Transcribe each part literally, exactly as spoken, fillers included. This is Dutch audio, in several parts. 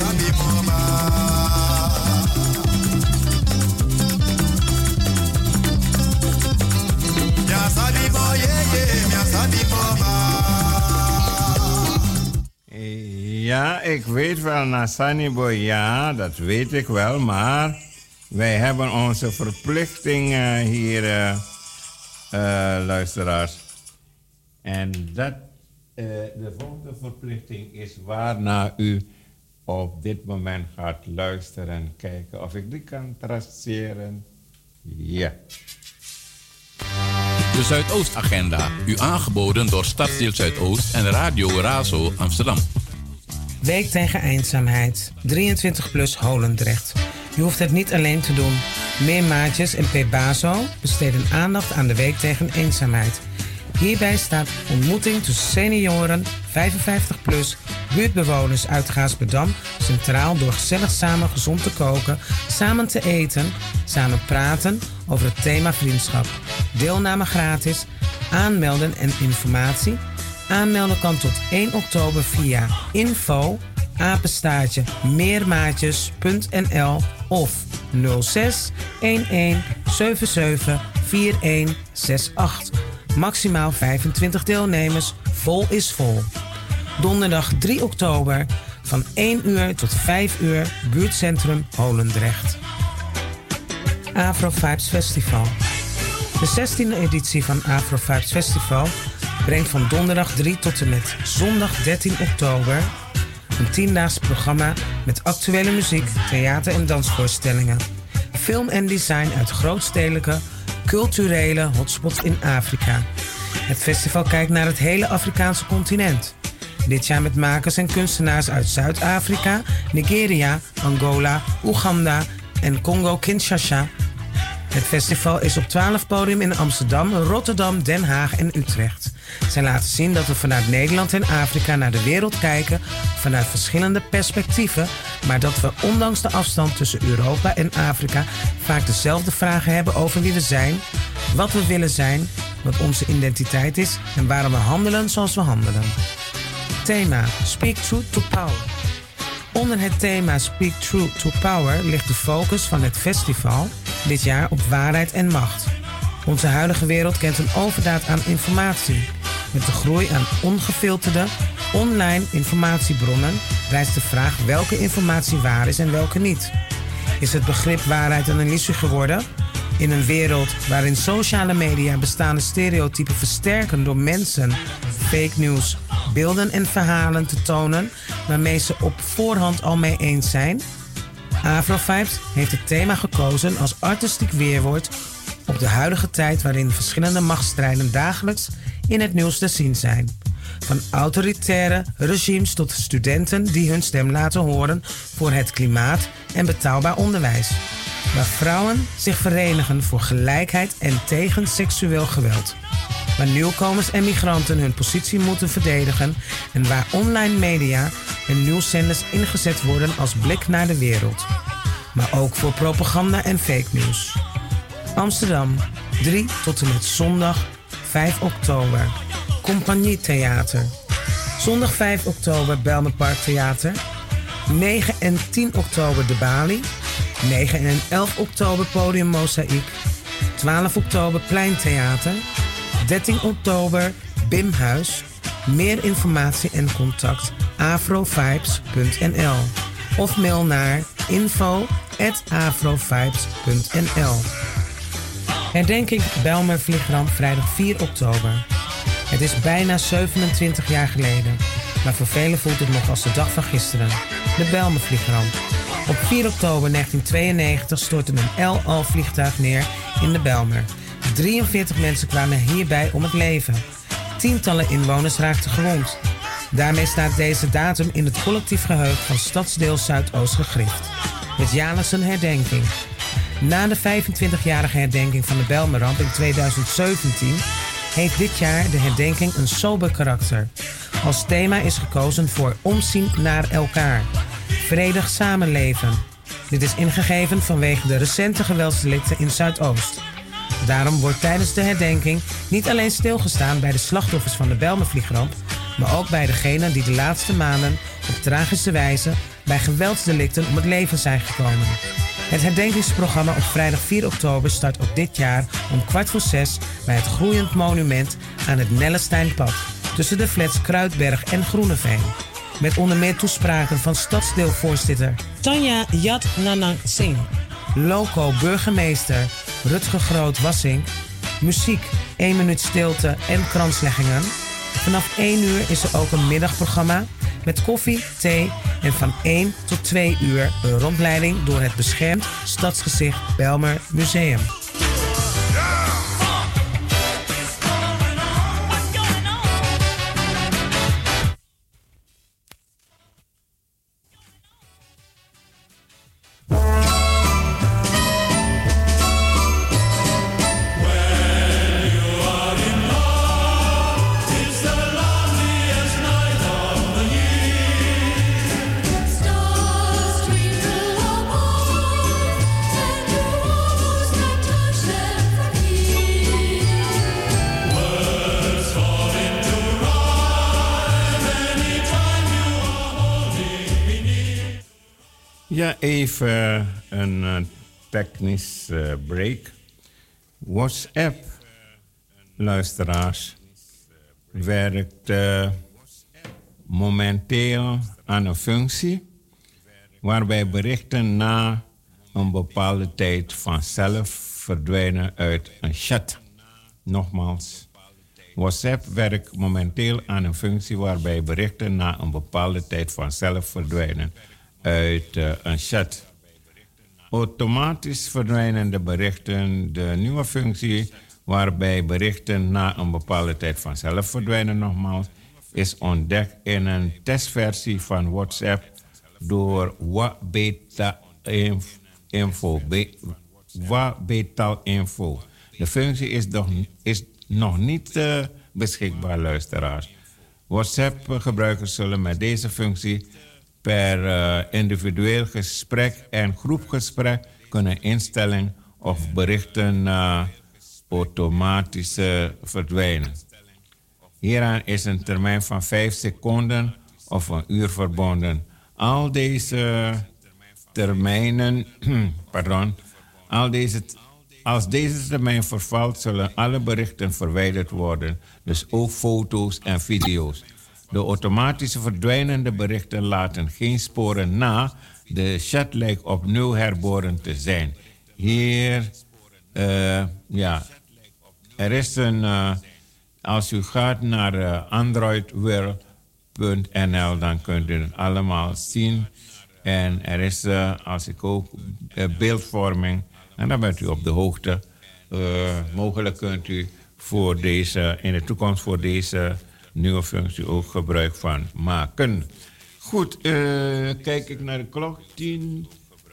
Ja, ik weet wel, Nasani Boy, ja, dat weet ik wel, maar wij hebben onze verplichting uh, hier, uh, uh, luisteraars. En dat, uh, de volgende verplichting is waarna u op dit moment gaat luisteren. Kijken of ik die kan traceren. Ja. De Zuidoostagenda, u aangeboden door Stadsdeel Zuidoost en Radio Razo Amsterdam. Week tegen eenzaamheid. drieëntwintig plus Holendrecht. Je hoeft het niet alleen te doen. Meer Maatjes en Pebazo besteden aandacht aan de Week tegen eenzaamheid. Hierbij staat ontmoeting tussen senioren, vijfenvijftig plus, buurtbewoners uit Gaasperdam centraal door gezellig samen gezond te koken, samen te eten, samen praten over het thema vriendschap. Deelname gratis, aanmelden en informatie. Aanmelden kan tot één oktober via info apenstaartje meermaatjes punt n l of nul zes een een zeven zeven vier een zes acht. Maximaal vijfentwintig deelnemers, vol is vol. Donderdag drie oktober van één uur tot vijf uur, buurtcentrum Holendrecht. Afro Vibes Festival. De zestiende editie van Afro Vibes Festival brengt van donderdag drie tot en met zondag dertien oktober een tiendaags programma met actuele muziek, theater- en dansvoorstellingen. Film en design uit grootstedelijke, culturele hotspots in Afrika. Het festival kijkt naar het hele Afrikaanse continent. Dit jaar met makers en kunstenaars uit Zuid-Afrika, Nigeria, Angola, Oeganda en Congo-Kinshasa. Het festival is op twaalf podium in Amsterdam, Rotterdam, Den Haag en Utrecht. Zij laten zien dat we vanuit Nederland en Afrika naar de wereld kijken vanuit verschillende perspectieven, maar dat we ondanks de afstand tussen Europa en Afrika vaak dezelfde vragen hebben over wie we zijn, wat we willen zijn, wat onze identiteit is en waarom we handelen zoals we handelen. Thema Speak Truth to Power. Onder het thema Speak Truth to Power ligt de focus van het festival dit jaar op waarheid en macht. Onze huidige wereld kent een overdaad aan informatie. Met de groei aan ongefilterde, online informatiebronnen rijst de vraag welke informatie waar is en welke niet. Is het begrip waarheid een illusie geworden? In een wereld waarin sociale media bestaande stereotypen versterken door mensen fake news, beelden en verhalen te tonen waarmee ze op voorhand al mee eens zijn? Afro Vibes heeft het thema gekozen als artistiek weerwoord op de huidige tijd waarin verschillende machtsstrijden dagelijks in het nieuws te zien zijn. Van autoritaire regimes tot studenten die hun stem laten horen voor het klimaat en betaalbaar onderwijs. Waar vrouwen zich verenigen voor gelijkheid en tegen seksueel geweld. Waar nieuwkomers en migranten hun positie moeten verdedigen en waar online media en nieuwszenders ingezet worden als blik naar de wereld. Maar ook voor propaganda en fake news. Amsterdam, drie tot en met zondag vijf oktober. Compagnie Theater. Zondag vijf oktober Bijlmer Park Theater. negen en tien oktober De Bali. negen en elf oktober Podium Mozaïek. twaalf oktober Pleintheater. dertien oktober Bimhuis. Meer informatie en contact afrovibes punt n l of mail naar info at afrovibes punt n l. Herdenking Bijlmer Vliegramp vrijdag vier oktober. Het is bijna zevenentwintig jaar geleden, maar voor velen voelt het nog als de dag van gisteren. De Bijlmer Vliegramp. Op vier oktober negentien tweeënnegentig stortte een El Al-vliegtuig neer in de Bijlmer. drieënveertig mensen kwamen hierbij om het leven. Tientallen inwoners raakten gewond. Daarmee staat deze datum in het collectief geheugen van Stadsdeel Zuidoost gegrift. Met jaarlijks een herdenking. Na de vijfentwintigjarige herdenking van de Bijlmerramp in tweeduizend zeventien heeft dit jaar de herdenking een sober karakter. Als thema is gekozen voor omzien naar elkaar. Vredig samenleven. Dit is ingegeven vanwege de recente geweldsdelicten in Zuidoost. Daarom wordt tijdens de herdenking niet alleen stilgestaan bij de slachtoffers van de Bijlmervliegramp, maar ook bij degenen die de laatste maanden op tragische wijze bij geweldsdelicten om het leven zijn gekomen. Het herdenkingsprogramma op vrijdag vier oktober start ook dit jaar om kwart voor zes bij het Groeiend Monument aan het Nellesteinpad tussen de flats Kruidberg en Groeneveen. Met onder meer toespraken van stadsdeelvoorzitter Tanja Yat Nanang Singh, loco burgemeester Rutger Groot-Wassink, muziek, één minuut stilte en kransleggingen. Vanaf één uur is er ook een middagprogramma met koffie, thee en van één tot twee uur een rondleiding door het beschermd stadsgezicht Bijlmer Museum. Ja, even een uh, technisch uh, break. WhatsApp, luisteraars, werkt uh, momenteel aan een functie waarbij berichten na een bepaalde tijd vanzelf verdwijnen uit een chat. Nogmaals, WhatsApp werkt momenteel aan een functie waarbij berichten na een bepaalde tijd vanzelf verdwijnen uit uh, een chat. Automatisch verdwijnende berichten, de nieuwe functie waarbij berichten na een bepaalde tijd vanzelf verdwijnen, nogmaals, is ontdekt in een testversie van WhatsApp door Wabeta Info. Wabeta Info. De functie is, nog, is nog niet uh, beschikbaar, luisteraars. WhatsApp-gebruikers zullen met deze functie per uh, individueel gesprek en groepgesprek kunnen instellen of berichten uh, automatisch uh, verdwijnen. Hieraan is een termijn van vijf seconden of een uur verbonden. Al deze termijnen, pardon, al deze, als deze termijn vervalt, zullen alle berichten verwijderd worden, dus ook foto's en video's. De automatische verdwijnende berichten laten geen sporen na. De chat lijkt opnieuw herboren te zijn. Hier, uh, ja, er is een, uh, als u gaat naar uh, android world punt n l, dan kunt u het allemaal zien. En er is, uh, als ik ook, uh, beeldvorming. En dan bent u op de hoogte. Uh, mogelijk kunt u voor deze, in de toekomst voor deze nieuwe functie ook gebruik van maken. Goed, uh, kijk ik naar de klok. tien,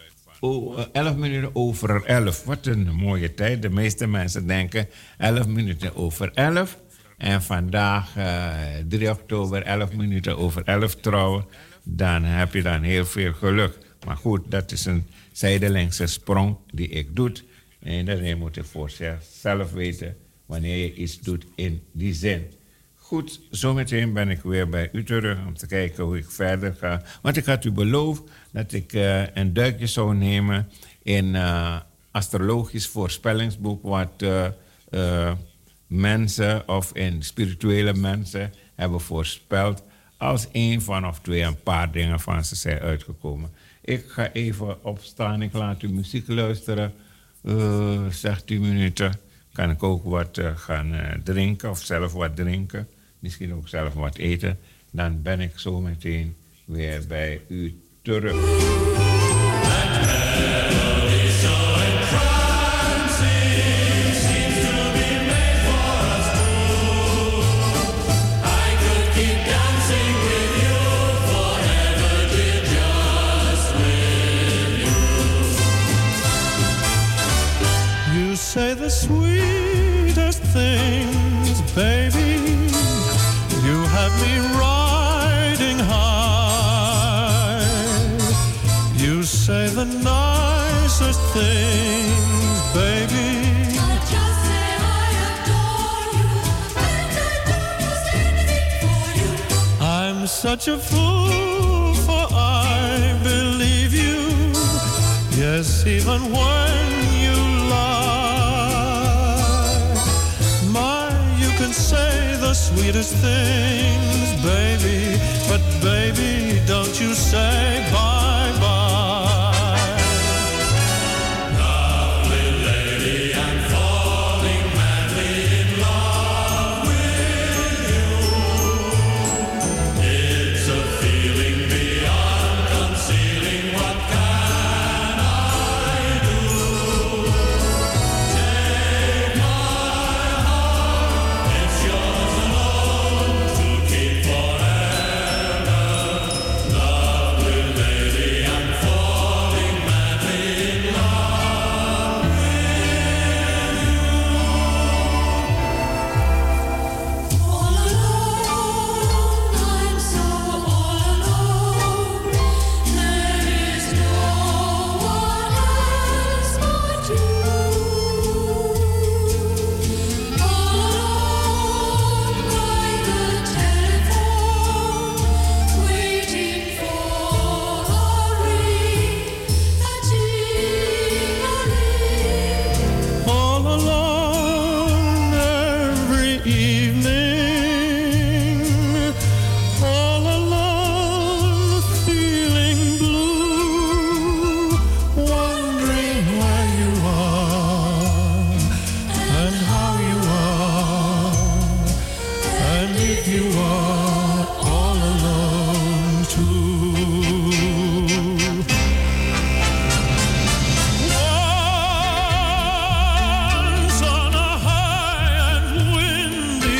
oh, elf minuten over elf. Wat een mooie tijd. De meeste mensen denken elf minuten over elf. En vandaag, uh, drie oktober, elf minuten over elf trouwen. Dan heb je dan heel veel geluk. Maar goed, dat is een zijdelingse sprong die ik doe. En iedereen moet er voor zichzelf weten wanneer je iets doet in die zin. Goed, zometeen ben ik weer bij u terug om te kijken hoe ik verder ga. Want ik had u beloofd dat ik uh, een duikje zou nemen in uh, astrologisch voorspellingsboek, wat uh, uh, mensen of in spirituele mensen hebben voorspeld. Als één van of twee, een paar dingen van ze zijn uitgekomen. Ik ga even opstaan, ik laat u muziek luisteren. Uh, zegt u minuten. Kan ik ook wat uh, gaan uh, drinken of zelf wat drinken. Misschien ook zelf wat eten. Dan ben ik zo meteen weer bij u terug. You say the sweetest things, baby. You have me riding high. You say the nicest things, baby. I just say I adore you, and I'd do almost anything for you. I'm such a fool, for I've been Yes, even when you lie. My, you can say the sweetest things, baby, but baby, don't you say bye-bye. Lovely lady, I'm falling madly in love with you. It's a feeling beyond concealing. What can I do? Take my heart, it's yours alone to keep forever. Lovely lady, I'm falling madly in love with you. All alone, I'm so all alone. There is no one else but you. All alone by the telephone, waiting for a ring, a ting-a-ling. All alone every evening, all alone feeling blue, wondering where you are and how you are, and if you are all alone too. Once on a high and windy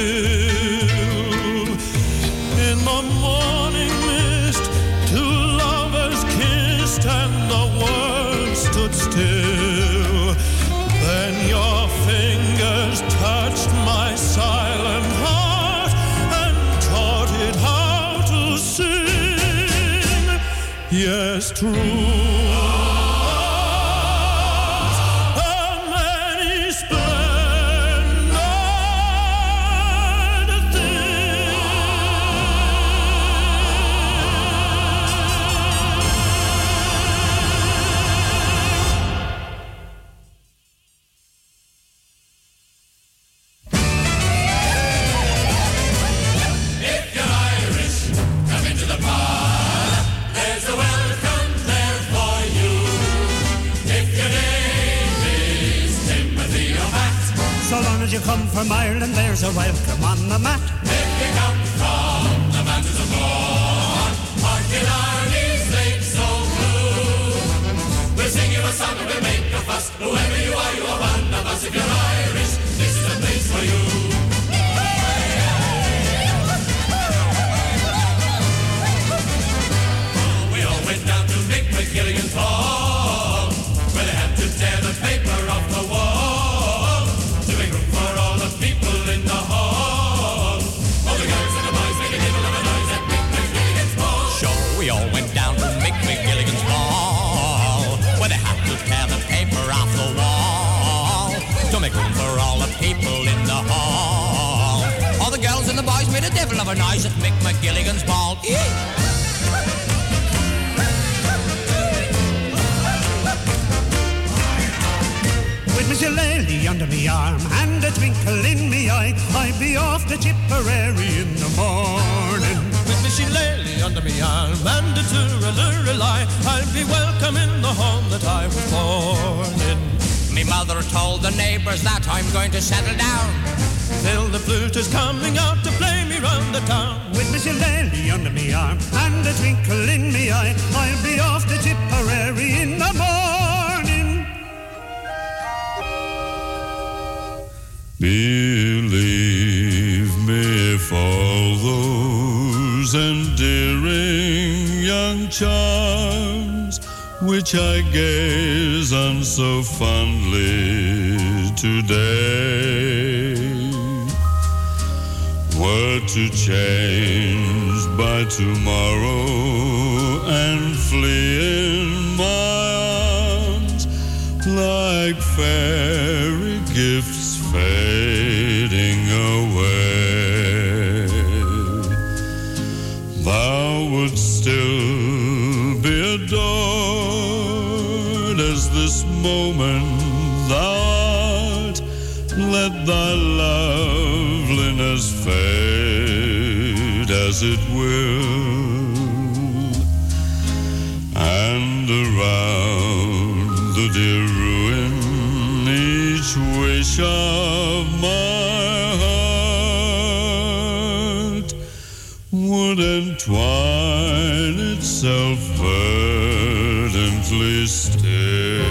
hill, in the morning mist, two lovers kissed and the world stood still. Then your fingers touched my silent heart and taught it how to sing. Yes, true. A many splendid thing. If you're Irish, come into the bar. There's a welcome there for you. If your name is Timothy or Matt, So long as you come from Ireland, there's a welcome on the mat. if you come from the mountains of Mourne, or Killarney's lake so blue, we'll sing you a song and we'll make a fuss. Whoever you are, you are one of us. If you're Irish, this is the place for you. We all went down to Mick McGilligan's hall, where they had to tear the paper off the wall to make room for all the people in the hall. All the girls and the boys make a devil of a noise at Mick McGilligan's ball. Sure, we all went down to Mick McGilligan's ball, where they had to tear the paper off the wall to make room for all the people in the hall. All the girls and the boys made a devil of a noise at Mick McGilligan's ball. Yee! With my shillelagh under me arm and a twinkle in me eye, I'd be off to Tipperary in the morning. With me shillelagh under me arm and a tooraluralai, I'll be welcome in the home that I was born in. Me mother told the neighbours that I'm going to settle down. Till the flute is coming out to play me round the town. With my shillelagh under me arm and a twinkle in me eye, I'll be off to Tipperary in the morning. Believe me, for those endearing young charms which I gaze on so fondly today were to change by tomorrow and flee in my arms like fairy gifts fading away. Thou wouldst still be adored let thy loveliness fade as it will, and around the dear ruin each wish of my heart would entwine itself verdantly still.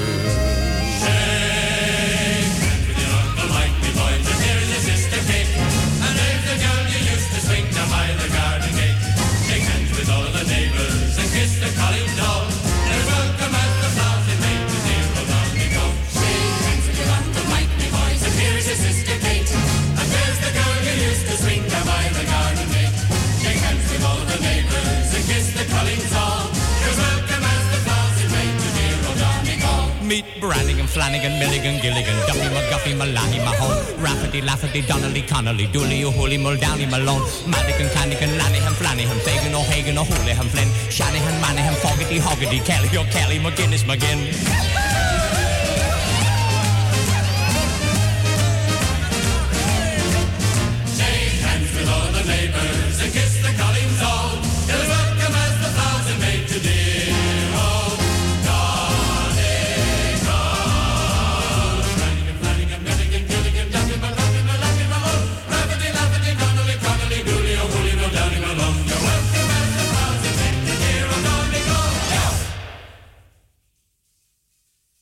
Meet Brannigan, Flanagan, Milligan, Gilligan, Duffy, McGuffey, Malahi, Mahone, Rafferty, Lafferty, Donnelly, Connolly, Dooley, O'Hooley, Muldowney, Malone, Madigan, Cannigan, Lanihan, Flanahan, Fagan, O'Hagan, O'Houlihan, Flynn, Shanahan, Manahan, Fogarty, Hoggarty, Kelly, O'Kelly, McGinnis, McGinn. Shake hands with all the neighbors and kiss the Collins all. You're as welcome as the thousand made to dear old Donegal. Flanagan, Flanagan, Milligan, Gilligan, Duffy, McGuffey, Malachi, Mahone, Rafferty, Lafferty, Donnelly, Connolly, Dooley, O'Hooley, Muldowney, Malone. You're welcome as the thousand made to dear old Donegal.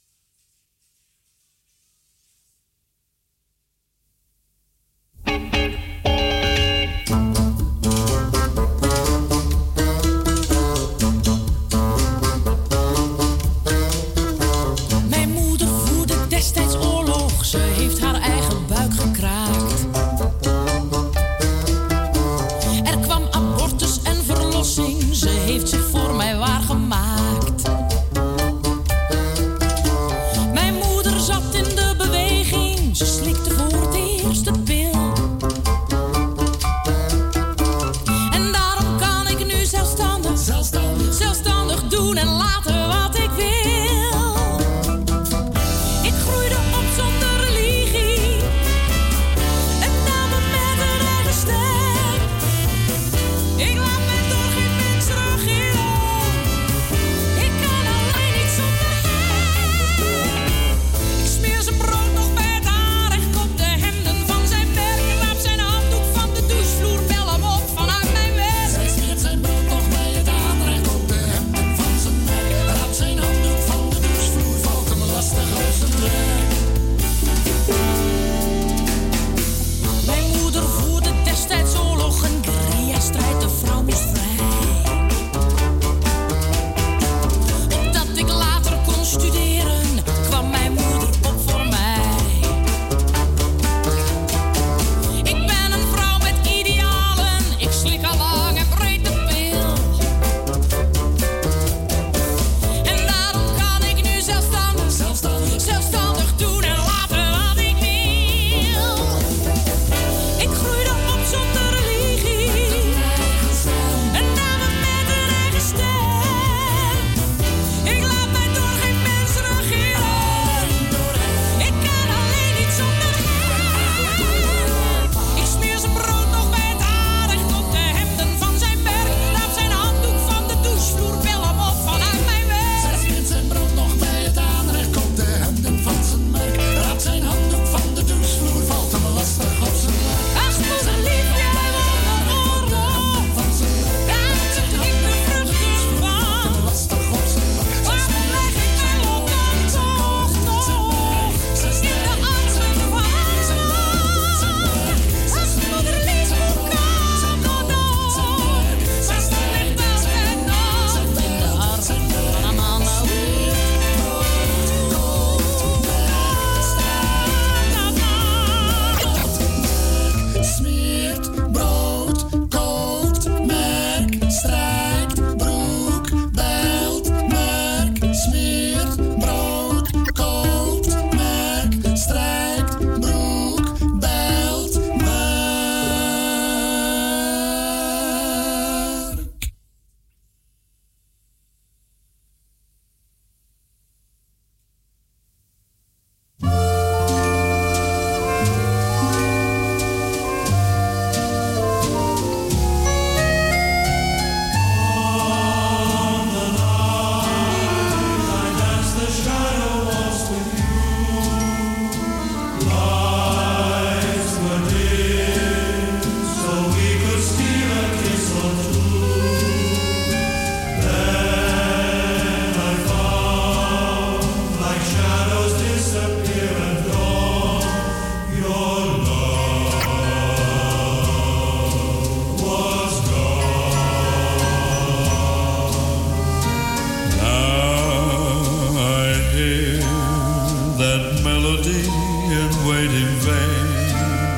melody and wait in vain.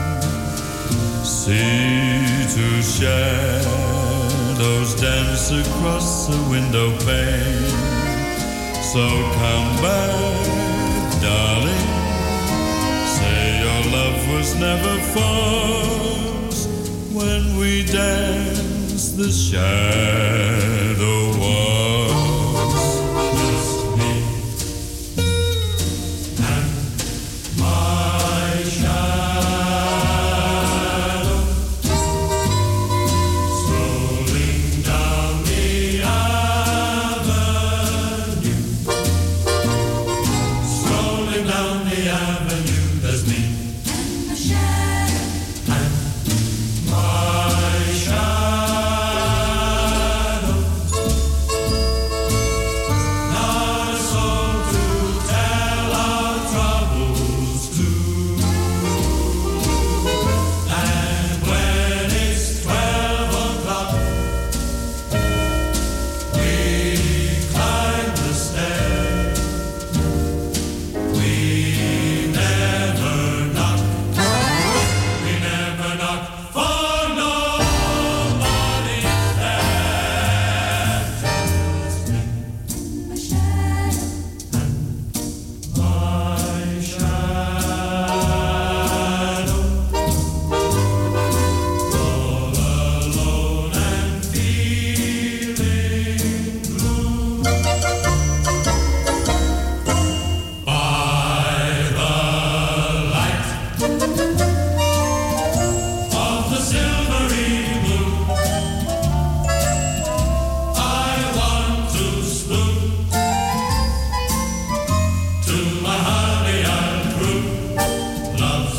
See two shadows dance across the window pane. So come back, darling. Say your love was never false. When we dance, the shadow walks. Just me and my shadow, strolling down the avenue, strolling down the avenue. There's me and the shadow and my shadow. Not a soul to tell our troubles to. And when it's twelve o'clock, we climb the stair. We never knock. We never knock for nobody there. Just me, my shadow, and my shadow. All alone and feeling blue. By the light of the silvery moon, I want to spoon to my honey and crew love's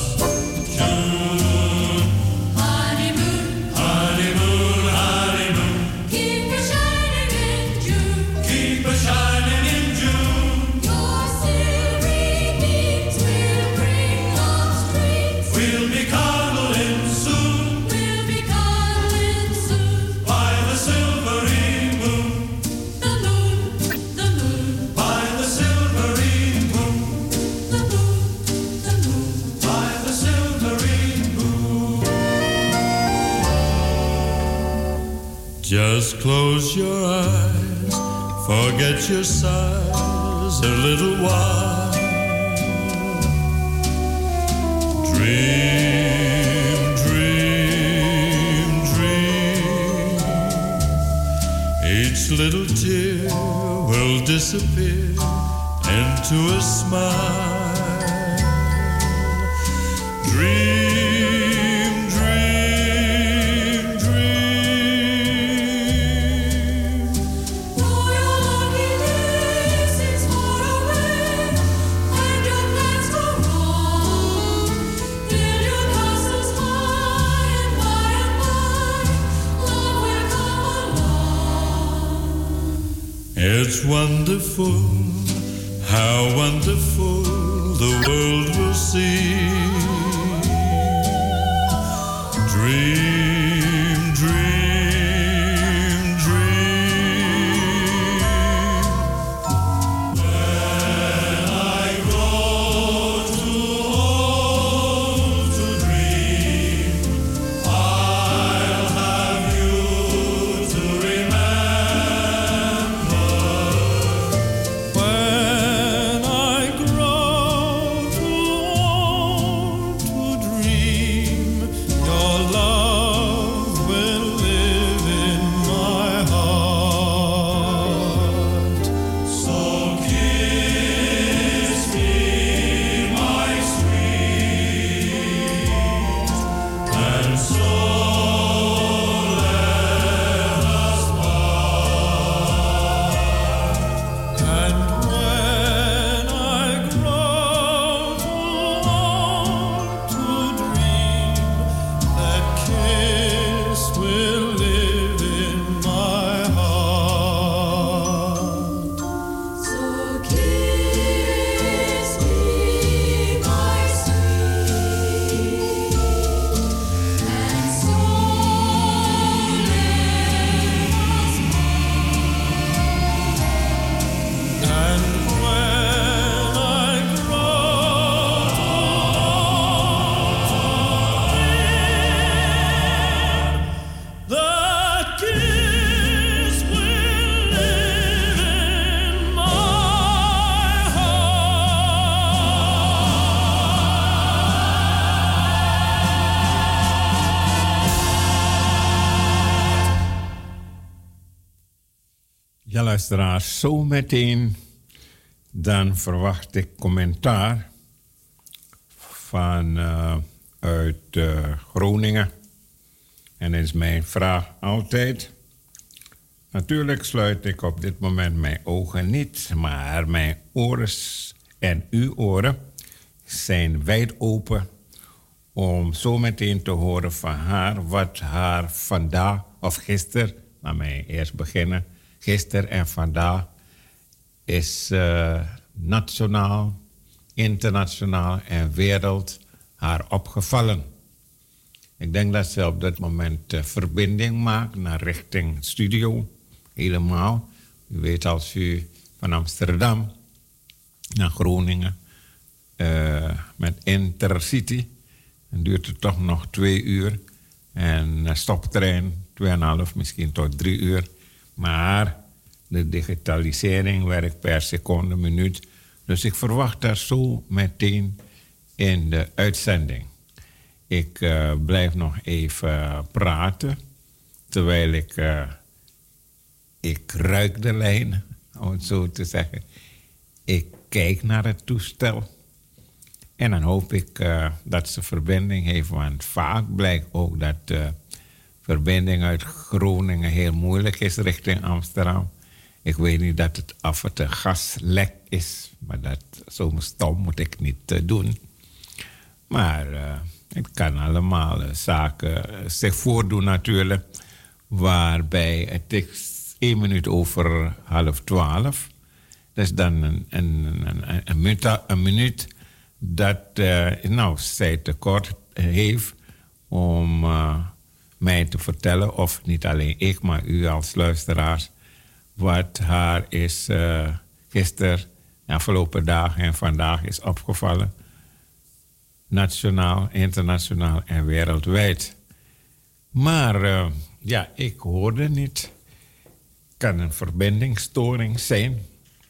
tune. Honeymoon, honeymoon, honeymoon, keep it shining in June. Keep it shining in June. Your silvery beams will bring love's dreams. We'll be cuddling soon. We'll be cuddling soon. By the silvery moon. The moon, the moon. By the silvery moon. The moon, the moon. By the silvery moon. Just close your eyes, forget your sighs a little while. Dream, dream, dream. Each little tear will disappear into a smile. Dream, dream, dream. Though your lucky day seems far away, and your plans go wrong, build your castles high, and by and by, love will come along. It's wonderful, how wonderful the world will see. Dream, dream, dream. When I grow too old to dream, I'll have you to remember. When I grow too old Ja, luisteraars, zo meteen dan verwacht ik commentaar van uh, uit uh, Groningen. En is mijn vraag altijd. Natuurlijk sluit ik op dit moment mijn ogen niet, maar mijn oren en uw oren zijn wijd open om zo meteen te horen van haar wat haar vandaag of gisteren, laat mij eerst beginnen, gisteren en vandaag is uh, nationaal, internationaal en wereld haar opgevallen. Ik denk dat ze op dit moment uh, verbinding maakt naar richting studio. Helemaal. U weet, als u van Amsterdam naar Groningen uh, met Intercity, dan duurt het toch nog twee uur. En uh, stoptrein, tweeënhalf, misschien tot drie uur. Maar de digitalisering werkt per seconde, minuut. Dus ik verwacht daar zo meteen in de uitzending. Ik uh, blijf nog even praten, terwijl ik, uh, ik ruik de lijn, om het zo te zeggen. Ik kijk naar het toestel en dan hoop ik uh, dat ze verbinding heeft, want vaak blijkt ook dat de uh, verbinding uit Groningen heel moeilijk is richting Amsterdam. Ik weet niet dat het af het een gaslek is, maar dat zo stom moet ik niet uh, doen. Maar uh, het kan allemaal uh, zaken uh, zich voordoen natuurlijk, waarbij het is één minuut over half twaalf. Dat is dan een, een, een, een, minuut, een minuut dat uh, nou, zij tekort heeft om uh, mij te vertellen, of niet alleen ik, maar u als luisteraars, wat haar is uh, gisteren, de afgelopen dagen en vandaag is opgevallen. Nationaal, internationaal en wereldwijd. Maar uh, ja, ik hoorde niet. Kan een verbindingsstoring zijn.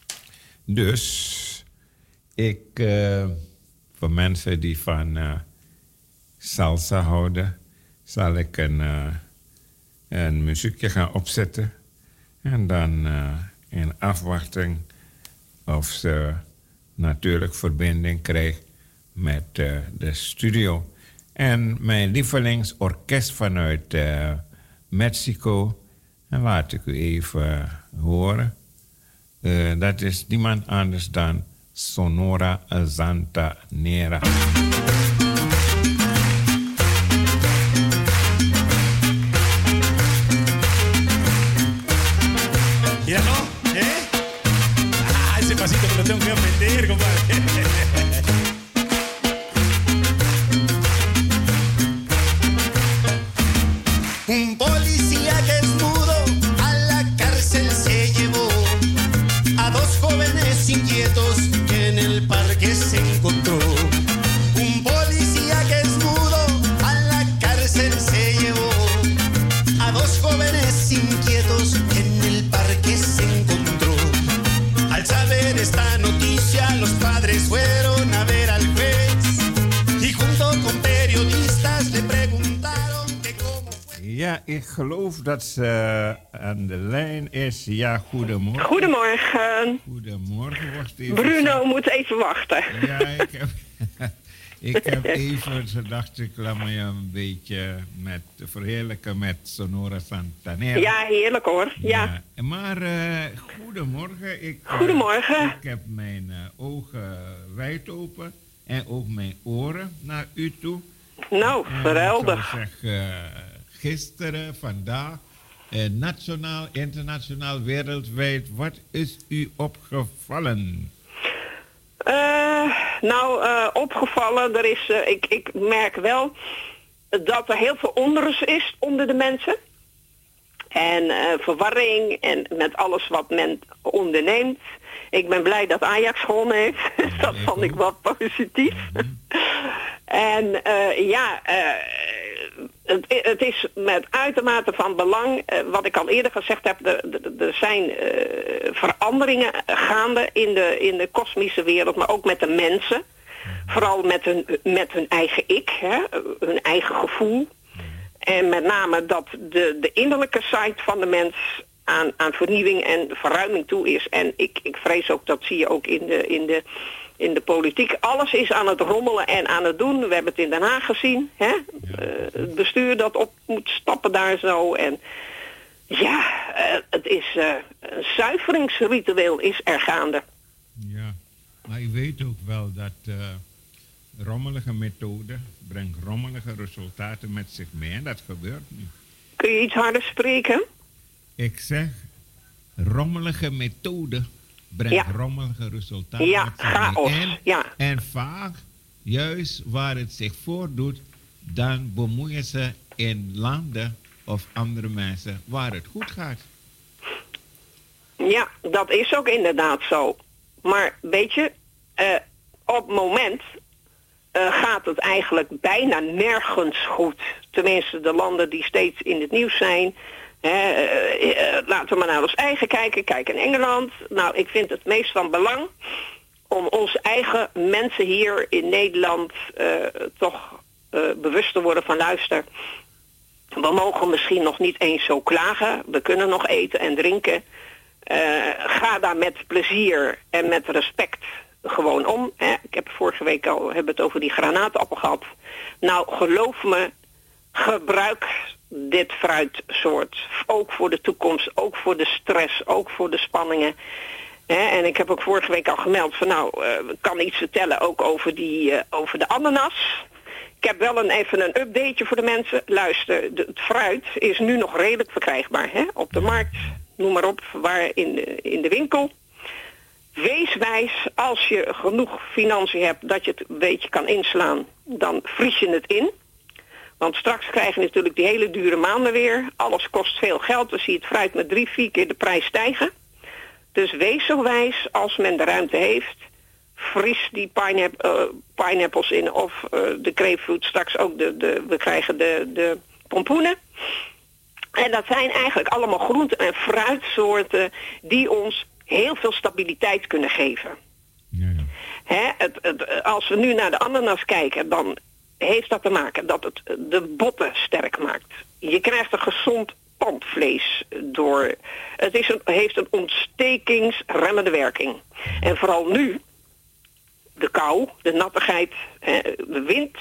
Dus ik, uh, voor mensen die van uh, salsa houden, zal ik een, uh, een muziekje gaan opzetten. En dan uh, in afwachting of ze natuurlijk verbinding krijgt met uh, de studio. En mijn lievelingsorkest vanuit uh, Mexico, en laat ik u even uh, horen. Uh, dat is niemand anders dan Sonora Santanera. ¿Ya no? ¿Eh? Ah, ese pasito me lo tengo que aprender, compadre. Un policía que es mudo a la cárcel se llevó a dos jóvenes inquietos que en el parque se encontró. Un policía que es mudo a la cárcel se llevó a dos jóvenes inquietos que en el parque se encontró. Al saber esta noticia, los padres fueron a ver al juez y junto con periodistas le preguntaron que cómo fue. Ja, ik geloof dat ze aan de lijn is. Ja, goedemorgen. Goedemorgen. Goedemorgen. Wacht even. Bruno moet even wachten. Ja, ik heb, ik heb even, zo dacht ik, laat me je een beetje met, verheerlijken met Sonora Santanera. Ja, heerlijk hoor. Ja. Ja. Maar uh, goedemorgen. Ik, Goedemorgen. Uh, ik heb mijn uh, ogen wijd open en ook mijn oren naar u toe. Nou, geweldig. Ik zou zeggen, uh, gisteren, vandaag, uh, nationaal, internationaal, wereldwijd. Wat is u opgevallen? Uh, nou, uh, opgevallen, er is, uh, ik, ik merk wel dat er heel veel onrust is onder de mensen. En uh, verwarring en met alles wat men onderneemt. Ik ben blij dat Ajax gewonnen heeft. Ja, dat vond ik wel positief. Mm-hmm. En uh, ja, uh, het, het is met uitermate van belang, uh, wat ik al eerder gezegd heb, er zijn uh, veranderingen gaande in de, in de kosmische wereld, maar ook met de mensen. Vooral met hun, met hun eigen ik, hè, hun eigen gevoel. En met name dat de, de innerlijke side van de mens aan, aan vernieuwing en verruiming toe is. En ik, ik vrees ook, dat zie je ook in de, in, de, in de politiek. Alles is aan het rommelen en aan het doen. We hebben het in Den Haag gezien. Hè? Ja. Uh, het bestuur dat op moet stappen daar zo. En ja, uh, het is uh, een zuiveringsritueel is er gaande. Ja, maar je weet ook wel dat uh, rommelige methode brengt rommelige resultaten met zich mee. En dat gebeurt nu. Kun je iets harder spreken? Ik zeg, rommelige methode brengt ja. rommelige resultaten ja, met zich chaos. mee. En, ja, en vaak, juist waar het zich voordoet, dan bemoeien ze in landen of andere mensen waar het goed gaat. Ja, dat is ook inderdaad zo. Maar weet je, uh, op het moment uh, gaat het eigenlijk bijna nergens goed. Tenminste, de landen die steeds in het nieuws zijn. Hè, uh, uh, laten we maar naar ons eigen kijken. Kijk in Engeland. Nou, ik vind het meest van belang om onze eigen mensen hier in Nederland uh, toch uh, bewust te worden van luister. We mogen misschien nog niet eens zo klagen. We kunnen nog eten en drinken. Uh, ga daar met plezier en met respect gewoon om. Hè. Ik heb vorige week al hebben het over die granaatappel gehad. Nou, geloof me, gebruik dit fruitsoort. Ook voor de toekomst, ook voor de stress, ook voor de spanningen. Hè. En ik heb ook vorige week al gemeld van nou, uh, ik kan iets vertellen ook over, die, uh, over de ananas. Ik heb wel een, even een updateje voor de mensen. Luister, de, het fruit is nu nog redelijk verkrijgbaar. Hè? Op de markt, noem maar op, waar in de, in de winkel. Wees wijs, als je genoeg financiën hebt dat je het een beetje kan inslaan, dan vries je het in. Want straks krijg je natuurlijk die hele dure maanden weer. Alles kost veel geld, dan zie je het fruit met drie, vier keer de prijs stijgen. Dus wees zo wijs, als men de ruimte heeft, vries die pineapp, uh, pineapples in of uh, de grapefruit, straks ook de, de, we krijgen de, de pompoenen. En dat zijn eigenlijk allemaal groenten en fruitsoorten die ons heel veel stabiliteit kunnen geven. Ja, ja. Hè, het, het, als we nu naar de ananas kijken, dan heeft dat te maken dat het de botten sterk maakt. Je krijgt een gezond tandvlees door. Het is een, heeft een ontstekingsremmende werking. En vooral nu, de kou, de nattigheid, de wind,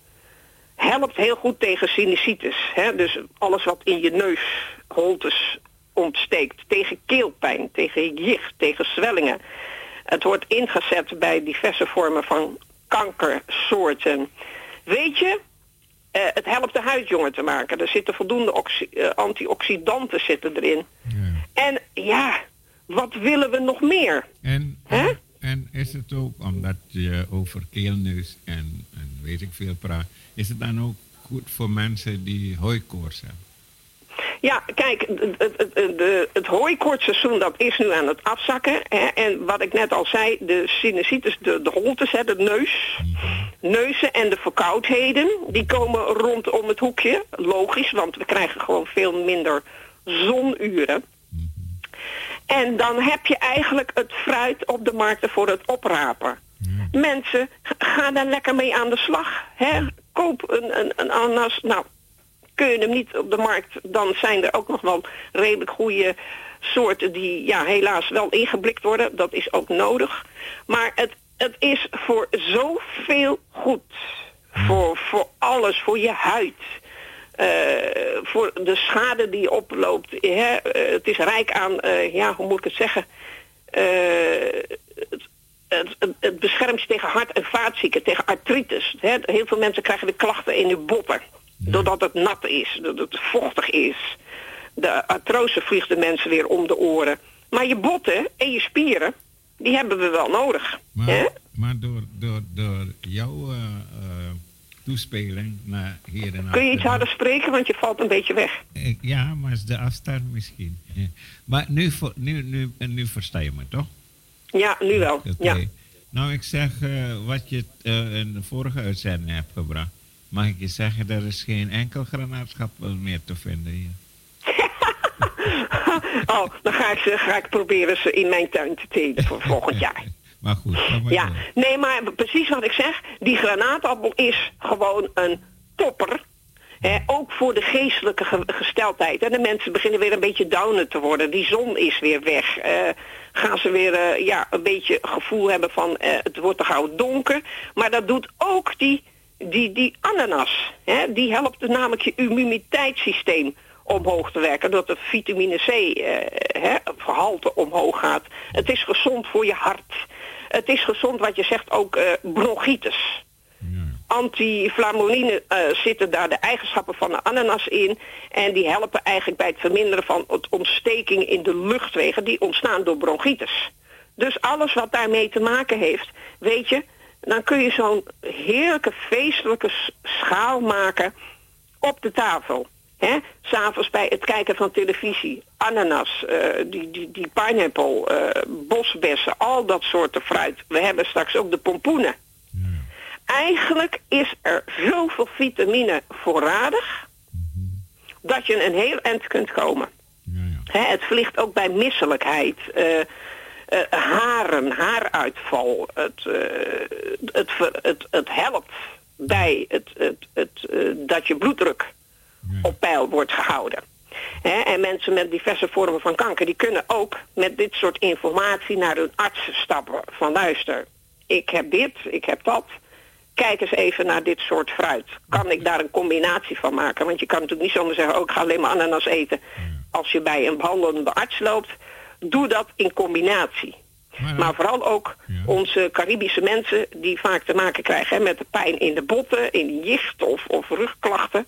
helpt heel goed tegen sinusitis. Hè? Dus alles wat in je neusholtes ontsteekt. Tegen keelpijn, tegen jicht, tegen zwellingen. Het wordt ingezet bij diverse vormen van kankersoorten. Weet je, uh, het helpt de huid jonger te maken. Er zitten voldoende oxi- uh, antioxidanten zitten erin. Ja. En ja, wat willen we nog meer? En, en, en is het ook, omdat je over keelneus en, en weet ik veel praat, is het dan ook goed voor mensen die hooikoorts hebben? Ja, kijk, het, het, het, het, het hooikoortsseizoen dat is nu aan het afzakken. Hè, en wat ik net al zei, de sinusitis, de, de holtes, hè, de neus, neuzen en de verkoudheden, die komen rondom het hoekje. Logisch, want we krijgen gewoon veel minder zonuren. En dan heb je eigenlijk het fruit op de markten voor het oprapen. Mensen, ga daar lekker mee aan de slag. Hè? Koop een, een, een ananas. Nou, kun je hem niet op de markt, dan zijn er ook nog wel redelijk goede soorten die ja, helaas wel ingeblikt worden. Dat is ook nodig. Maar het, het is voor zoveel goed. Voor, voor alles, voor je huid. Uh, voor de schade die je oploopt. Hè? Uh, het is rijk aan, uh, ja, hoe moet ik het zeggen? Uh, het, het, het, het beschermt je tegen hart- en vaatziekten, tegen artritis. Hè? Heel veel mensen krijgen de klachten in hun botten. Doordat het nat is, doordat het vochtig is. De artrose vliegt de mensen weer om de oren. Maar je botten en je spieren, die hebben we wel nodig. Maar, hè? maar door, door, door jouw uh, uh, toespeling naar hier en kun je iets harder spreken, want je valt een beetje weg. Ik, ja, maar is de afstand misschien. Ja. Maar nu, nu, nu, nu versta je me, toch? Ja, nu wel. Okay. Ja. Nou, ik zeg uh, wat je uh, in de vorige uitzending hebt gebracht. Mag ik je zeggen, er is geen enkel granaatschap meer te vinden hier. Oh, dan ga ik, ze, ga ik proberen ze in mijn tuin te telen voor volgend jaar. Maar goed. Maar ja, nee, maar precies wat ik zeg. Die granaatappel is gewoon een topper. Hè, ook voor de geestelijke ge- gesteldheid. En de mensen beginnen weer een beetje downer te worden. Die zon is weer weg. Uh, gaan ze weer uh, ja, een beetje gevoel hebben van uh, het wordt te gauw donker. Maar dat doet ook die, die, die ananas. Hè? Die helpt dus namelijk je immuniteitssysteem omhoog te werken. Doordat de vitamine C uh, hè, gehalte omhoog gaat. Het is gezond voor je hart. Het is gezond wat je zegt ook uh, bronchitis. Antiflamonine uh, zitten daar de eigenschappen van de ananas in. En die helpen eigenlijk bij het verminderen van het ontstekingen in de luchtwegen die ontstaan door bronchitis. Dus alles wat daarmee te maken heeft, weet je, dan kun je zo'n heerlijke feestelijke schaal maken op de tafel. Hè? 'S Avonds bij het kijken van televisie, ananas, uh, die, die, die pineapple, uh, bosbessen, al dat soorten fruit. We hebben straks ook de pompoenen. Eigenlijk is er zoveel vitamine voorradig dat je een heel eind kunt komen. Ja, ja. Hè, het vliegt ook bij misselijkheid, uh, uh, haren, haaruitval. Het, uh, het, het, het, het helpt bij het, het, het, uh, dat je bloeddruk ja. op peil wordt gehouden. Hè, en mensen met diverse vormen van kanker, die kunnen ook met dit soort informatie naar hun arts stappen. Van luister, ik heb dit, ik heb dat. Kijk eens even naar dit soort fruit. Kan ik daar een combinatie van maken? Want je kan natuurlijk niet zomaar zeggen, oh, ik ga alleen maar ananas eten. Als je bij een behandelende arts loopt, doe dat in combinatie. Maar, maar vooral ook ja. onze Caribische mensen die vaak te maken krijgen hè, met de pijn in de botten, in de jicht of, of rugklachten.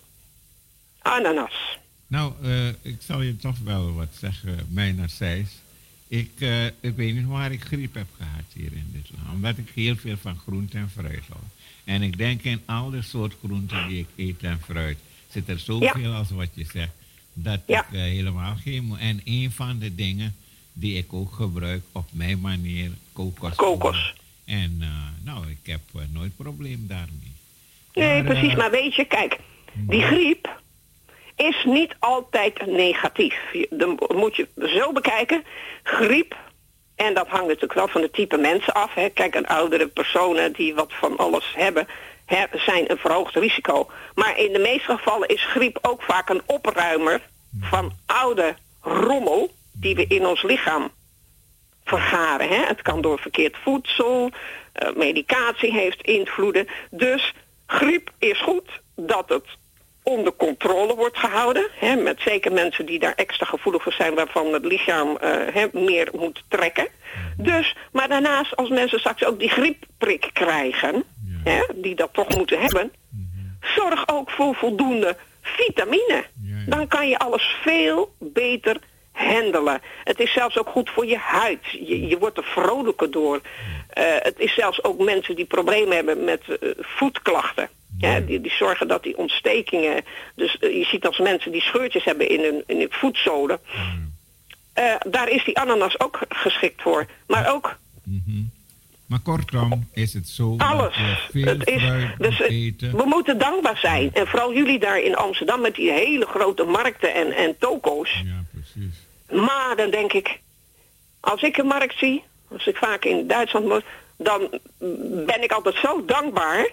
Ananas. Nou, uh, ik zal je toch wel wat zeggen, mijner Seis. Ik, uh, ik weet niet waar ik griep heb gehad hier in dit land. Omdat ik heel veel van groente en fruit hou. En ik denk in al de soort groenten die ik eet en fruit zit er zoveel ja. als wat je zegt. Dat ja. ik uh, helemaal geen... En een van de dingen die ik ook gebruik op mijn manier, kokos. Kokos. En uh, nou, ik heb uh, nooit probleem daarmee. Nee, maar, precies. Uh, maar weet je, kijk, die griep is niet altijd negatief. Dan moet je zo bekijken. Griep, en dat hangt natuurlijk wel van de type mensen af. Hè. Kijk, een oudere personen die wat van alles hebben, hè, zijn een verhoogd risico. Maar in de meeste gevallen is griep ook vaak een opruimer van oude rommel die we in ons lichaam vergaren. Hè. Het kan door verkeerd voedsel, uh, medicatie heeft invloeden. Dus griep is goed dat het onder controle wordt gehouden. Hè, met zeker mensen die daar extra gevoelig voor zijn, waarvan het lichaam uh, hè, meer moet trekken. Dus, maar daarnaast, als mensen straks ook die griepprik krijgen, ja. hè, die dat toch moeten hebben, zorg ook voor voldoende vitamine. Ja, ja. Dan kan je alles veel beter handelen. Het is zelfs ook goed voor je huid. Je, je wordt er vrolijker door. Uh, het is zelfs ook mensen die problemen hebben met uh, voetklachten. Ja, die, die zorgen dat die ontstekingen... Dus uh, je ziet als mensen die scheurtjes hebben in hun, in hun voetzolen. Uh, daar is die ananas ook geschikt voor. Maar ook... Mm-hmm. Maar kortom is het zo alles. dat je veel het is, fruit dus, moet eten. We moeten dankbaar zijn. En vooral jullie daar in Amsterdam met die hele grote markten en, en toko's. Ja, precies. Maar dan denk ik... Als ik een markt zie, als ik vaak in Duitsland moet, dan ben ik altijd zo dankbaar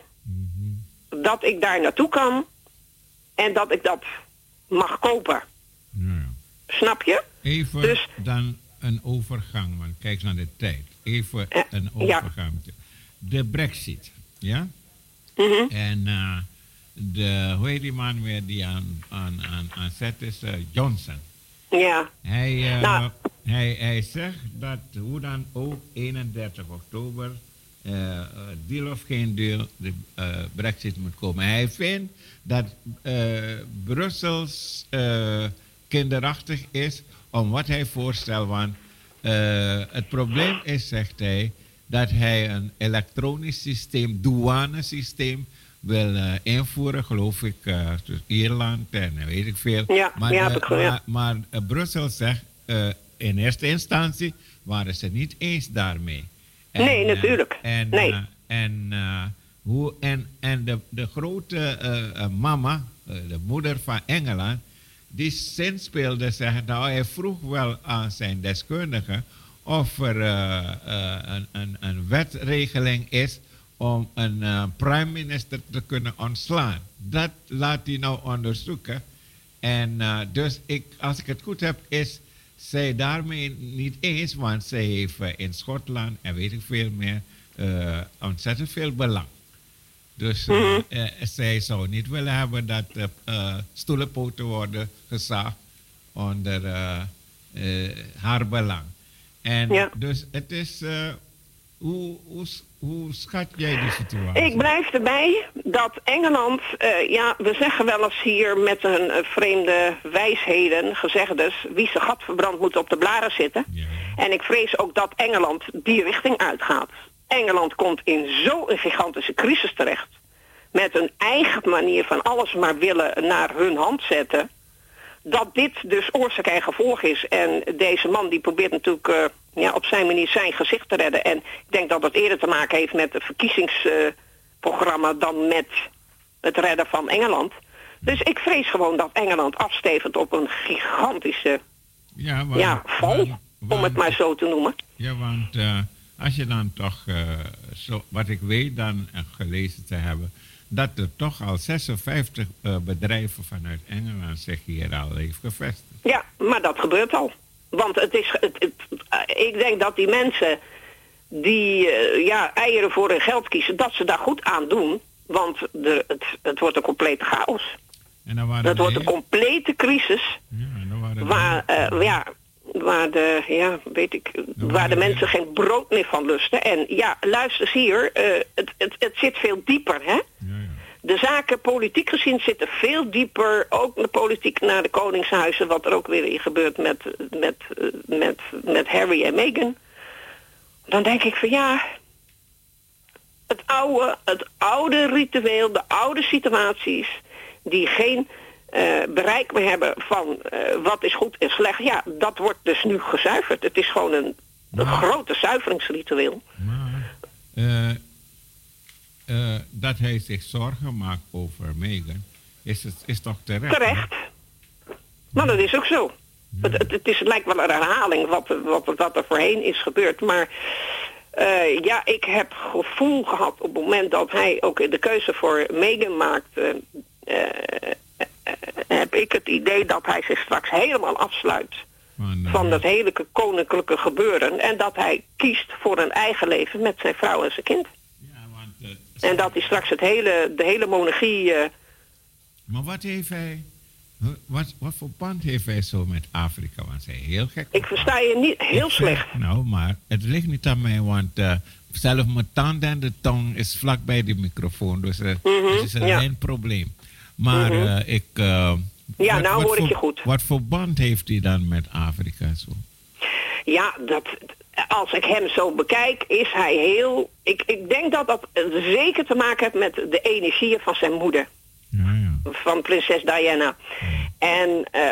dat ik daar naartoe kan en dat ik dat mag kopen. Ja. Snap je? Even dus, dan een overgang, want kijk naar de tijd. Even uh, een overgang. Ja. De Brexit, ja? Mm-hmm. En uh, de, hoe heet die man weer die aan, aan, aan, aan zet is? Uh, Johnson. Ja. Hij, uh, nou. hij, hij zegt dat hoe dan ook eenendertig oktober... Uh, deal of geen deal, de uh, Brexit moet komen. Hij vindt dat uh, Brussels uh, kinderachtig is om wat hij voorstelt. Want uh, het probleem is, zegt hij, dat hij een elektronisch systeem, douanesysteem wil uh, invoeren, geloof ik, uh, dus Ierland en weet ik veel. Ja, maar ja, uh, ik, ja. maar, maar uh, Brussel zegt, uh, in eerste instantie waren ze niet eens daarmee. En, nee, natuurlijk. Uh, en, nee. Uh, en, uh, hoe, en, en de, de grote uh, uh, mama, uh, de moeder van Engeland, die zinspeelde zeggen, nou hij vroeg wel aan zijn deskundige of er uh, uh, een, een, een wetregeling is om een uh, prime minister te kunnen ontslaan. Dat laat hij nou onderzoeken. En uh, dus ik, als ik het goed heb, is zij daarmee niet eens, want zij heeft uh, in Schotland en weet ik veel meer uh, ontzettend veel belang. Dus uh, mm-hmm. uh, zij zou niet willen hebben dat uh, uh, stoelenpoten worden gezaagd onder uh, uh, haar belang. En ja. dus het is, uh, hoe, hoe, hoe schat jij die situatie? Ik blijf erbij dat Engeland, uh, ja, we zeggen wel eens hier met een uh, vreemde wijsheden, gezegdes, wie zijn gat verbrandt moet op de blaren zitten. Ja. En ik vrees ook dat Engeland die richting uitgaat. Engeland komt in zo'n gigantische crisis terecht. Met een eigen manier van alles maar willen naar hun hand zetten. Dat dit dus oorzaak en gevolg is. En deze man die probeert natuurlijk uh, ja, op zijn manier zijn gezicht te redden. En ik denk dat dat eerder te maken heeft met het verkiezingsprogramma uh, dan met het redden van Engeland. Dus ik vrees gewoon dat Engeland afstevend op een gigantische ja, want, ja, val, want, want, om het maar zo te noemen. Ja, want uh, als je dan toch, uh, zo, wat ik weet dan uh, gelezen te hebben, dat er toch al zesenvijftig uh, bedrijven vanuit Engeland zich hier al heeft gevestigd. Ja, maar dat gebeurt al. Want het is, het, het, uh, ik denk dat die mensen die uh, ja, eieren voor hun geld kiezen, dat ze daar goed aan doen. Want de, het, het wordt een complete chaos. En dan waren het wordt een complete crisis. Ja, dan waren waar, uh, ja, waar de, ja, weet ik, waar de mensen geen brood meer van lusten. En ja, luister eens hier, uh, het, het, het zit veel dieper, hè? Ja, ja. De zaken politiek gezien zitten veel dieper, ook de politiek naar de koningshuizen, wat er ook weer in gebeurt met, met, met, met Harry en Meghan. Dan denk ik van ja, het oude, het oude ritueel, de oude situaties die geen uh, bereik meer hebben van uh, wat is goed en slecht. Ja, dat wordt dus nu gezuiverd. Het is gewoon een, een grote zuiveringsritueel. Maar, uh, uh, dat hij zich zorgen maakt over Meghan, is, het, is toch terecht? Terecht. Maar dat is ook zo. Ja. Het, het, het, is, het lijkt wel een herhaling wat, wat, wat er voorheen is gebeurd. Maar uh, ja, ik heb gevoel gehad op het moment dat hij ook de keuze voor Meghan maakte. Uh, uh, uh, heb ik het idee dat hij zich straks helemaal afsluit van, uh, van dat hele koninklijke gebeuren. En dat hij kiest voor een eigen leven met zijn vrouw en zijn kind. Ja, want, uh, en dat hij straks het hele, de hele monarchie... Uh, maar wat heeft hij... Wat, wat voor band heeft hij zo met Afrika? Want hij heel gek. Ik versta je niet heel ik slecht. Zeg, nou, maar het ligt niet aan mij, want uh, zelfs mijn tand en de tong is vlak bij de microfoon. Dus uh, mm-hmm, het is een ja. probleem. Maar mm-hmm. uh, ik... Uh, ja, wat, nou wat hoor voor, ik je goed. Wat voor band heeft hij dan met Afrika zo? Ja, dat, als ik hem zo bekijk, is hij heel... Ik, ik denk dat dat zeker te maken heeft met de energieën van zijn moeder. Ja, ja. Van prinses Diana. En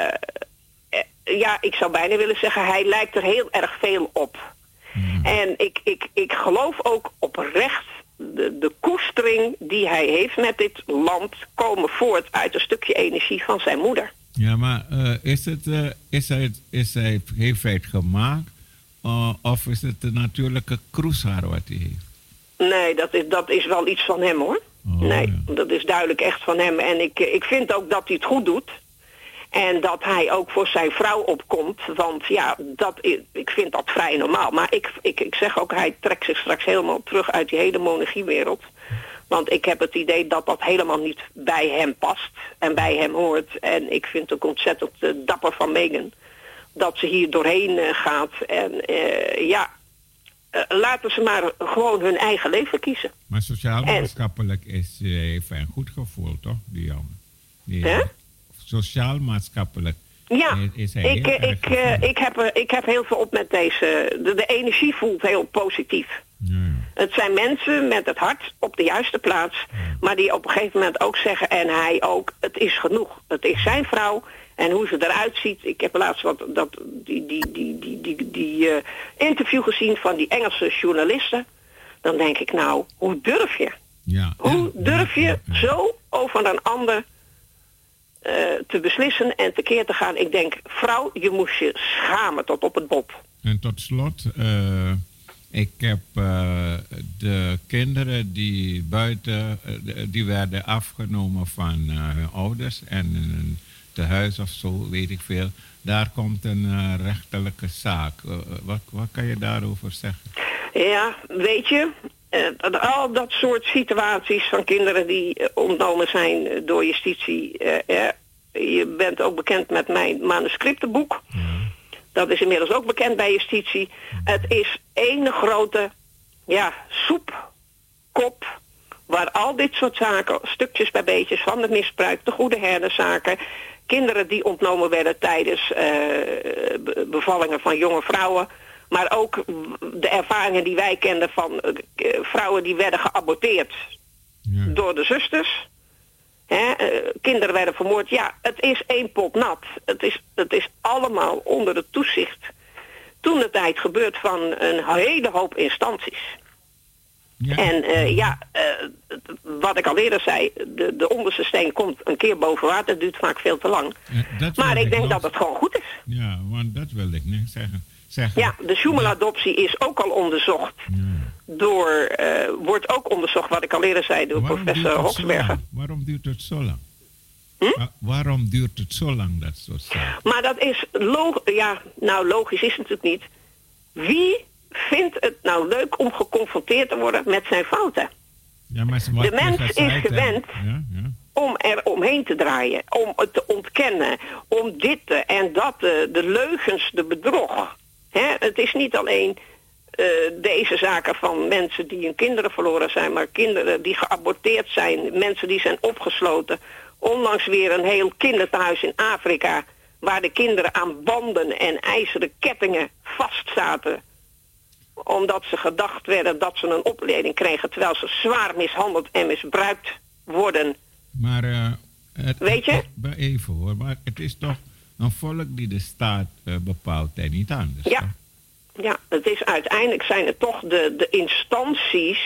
uh, ja, ik zou bijna willen zeggen, hij lijkt er heel erg veel op. Mm. En ik, ik, ik geloof ook oprecht, de, de koestering die hij heeft met dit land komen voort uit een stukje energie van zijn moeder. Ja, maar uh, is het, uh, is hij, is hij, heeft hij het gemaakt uh, of is het de natuurlijke kroeshaar wat hij heeft? Nee, dat is, dat is wel iets van hem hoor. Oh, nee, ja. Dat is duidelijk echt van hem. En ik, ik vind ook dat hij het goed doet. En dat hij ook voor zijn vrouw opkomt. Want ja, dat is, ik vind dat vrij normaal. Maar ik, ik, ik zeg ook, hij trekt zich straks helemaal terug uit die hele monarchiewereld. Want ik heb het idee dat dat helemaal niet bij hem past. En bij hem hoort. En ik vind het ook ontzettend uh, dapper van Meghan. Dat ze hier doorheen uh, gaat. En uh, ja... Uh, laten ze maar gewoon hun eigen leven kiezen. Maar sociaal-maatschappelijk is uh, heeft hij een goed gevoel, toch? Die jongen. Die, huh? Sociaal-maatschappelijk ja, is, is hij ik, heel uh, ik, uh, ik, heb, uh, ik heb heel veel op met deze... De, de energie voelt heel positief. Ja, ja. Het zijn mensen met het hart op de juiste plaats. Ja. Maar die op een gegeven moment ook zeggen... En hij ook, het is genoeg. Het is zijn vrouw... En hoe ze eruit ziet. Ik heb laatst wat dat, die, die, die, die, die, die uh, interview gezien van die Engelse journalisten. Dan denk ik nou, hoe durf je? Ja. Hoe durf je zo over een ander uh, te beslissen en tekeer te gaan? Ik denk, vrouw, je moest je schamen tot op het bot. En tot slot, uh, Ik heb uh, de kinderen die buiten, uh, die werden afgenomen van uh, hun ouders en in een tehuis of zo, weet ik veel. Daar komt een uh, rechterlijke zaak. Uh, wat, wat kan je daarover zeggen? Ja, weet je, uh, al dat soort situaties van kinderen die uh, ontnomen zijn uh, door justitie. Uh, uh, je bent ook bekend met mijn manuscriptenboek. Ja. Dat is inmiddels ook bekend bij justitie. Het is één grote ja, soepkop waar al dit soort zaken, stukjes bij beetjes van het misbruik, de goede herderzaken, kinderen die ontnomen werden tijdens uh, bevallingen van jonge vrouwen, maar ook de ervaringen die wij kenden van uh, vrouwen die werden geaborteerd ja. door de zusters. Hè, uh, kinderen werden vermoord. Ja, het is één pot nat. Het is, het is allemaal onder het toezicht toen de tijd gebeurd van een hele hoop instanties. Ja. En uh, ja, uh, wat ik al eerder zei, de, de onderste steen komt een keer boven water. Het duurt vaak veel te lang. Ja, maar ik, ik denk nog... dat het gewoon goed is. Ja, want dat wilde ik niet zeggen. zeggen. Ja, de Schumann-adoptie is ook al onderzocht. Ja. Door, uh, wordt ook onderzocht, wat ik al eerder zei, door waarom professor Hoksberger. Waarom duurt het zo lang? Hm? Uh, waarom duurt het zo lang, dat soort zaken? Maar dat is logisch. Ja, nou, logisch is het natuurlijk niet. Wie vindt het nou leuk om geconfronteerd te worden met zijn fouten? Ja, maar ze de mens is gewend ja, ja. om er omheen te draaien, om het te ontkennen, om dit en dat, de leugens, de bedrog. Hè? Het is niet alleen uh, deze zaken van mensen die hun kinderen verloren zijn, maar kinderen die geaborteerd zijn, mensen die zijn opgesloten. Onlangs weer een heel kinderthuis in Afrika, waar de kinderen aan banden en ijzeren kettingen vastzaten, omdat ze gedacht werden dat ze een opleiding kregen, terwijl ze zwaar mishandeld en misbruikt worden. Maar, uh, het, weet je? Het, even hoor, maar het is toch een volk die de staat uh, bepaalt en niet anders. Ja, toch? Ja, het is uiteindelijk zijn het toch de, de instanties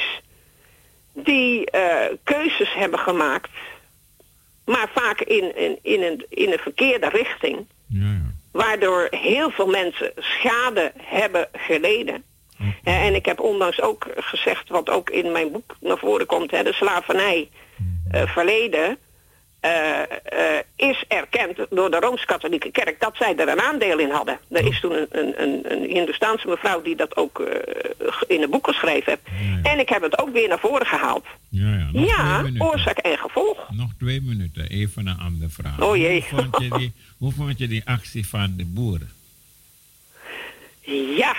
die uh, keuzes hebben gemaakt, maar vaak in, in, in, een, in een verkeerde richting. Ja, ja. Waardoor heel veel mensen schade hebben geleden. Okay. En ik heb onlangs ook gezegd, wat ook in mijn boek naar voren komt, hè, de slavernij uh, verleden uh, uh, is erkend door de Rooms-Katholieke Kerk dat zij er een aandeel in hadden. Er is toen een, een, een, een Hindoestaanse mevrouw die dat ook uh, in een boek geschreven heeft. Ja, ja. En ik heb het ook weer naar voren gehaald. Ja, ja, ja oorzaak en gevolg. Nog twee minuten, even een andere vraag. Oh jee. Hoe vond je die, hoe vond je die actie van de boeren? Ja,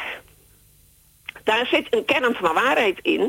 daar zit een kern van waarheid in.